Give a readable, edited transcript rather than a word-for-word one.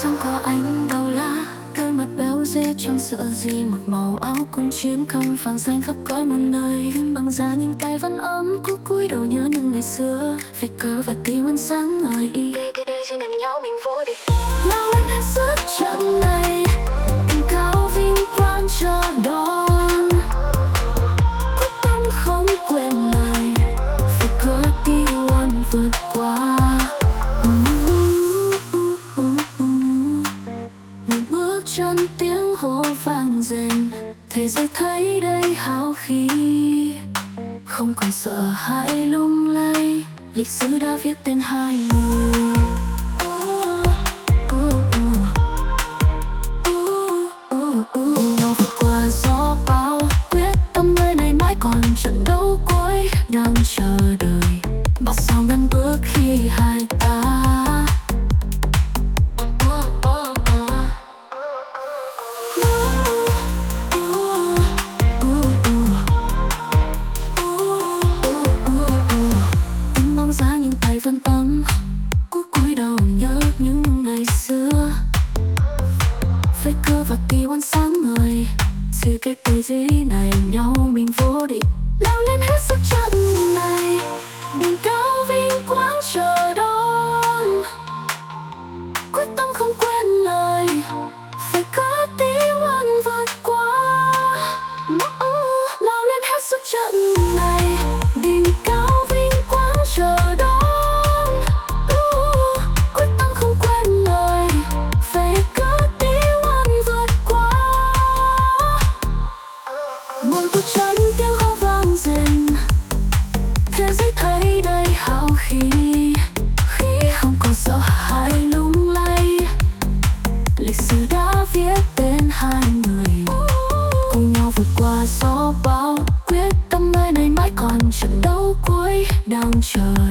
sáng có ánh đầu lá, đôi mặt béo dê chẳng sợ gì. Một màu áo cùng chiến cầm vàng xanh khắp cõi một nơi. Bằng da nhưng tay vẫn ấm, cúi đầu nhớ những ngày xưa. Về cớ và tim vẫn sáng ngời đi. Đây chỉ gần nhau mình vô địch. Lao lên hết sức trận này, tình cao vinh quang chờ đón. Quyết tâm không quên lời, về cớ đi one vượt qua. Bước chân tiếng hô vang rền, thế giới thấy đây hào khí. Không còn sợ hãi lung lay, lịch sử đã viết tên hai người. Cùng nhau vượt qua gió bão, quyết tâm nơi này mãi còn trận đấu cuối đang chờ đợi. Bao sao ngăn bước khi hai ta vẫn ấm, cúi đầu nhớ những ngày xưa. Vết cơ và kỳ quan sáng ngời, sự kết từ dưới này nhau mình vô địch. Lao lên hết sức trận này, đỉnh cao vinh quang chờ đón. Quyết tâm không quên lời, phải có tí one vượt qua. Lao lên hết sức trận này, đỉnh cao vinh quang chờ đón. Một bước chân tiếng hô vang rền, thế giới thấy đây hào khí. Khi không còn sợ hãi lung lay, lịch sử đã viết tên hai người. Cùng nhau vượt qua gió bão, quyết tâm nơi này mãi còn trận đấu cuối đang chờ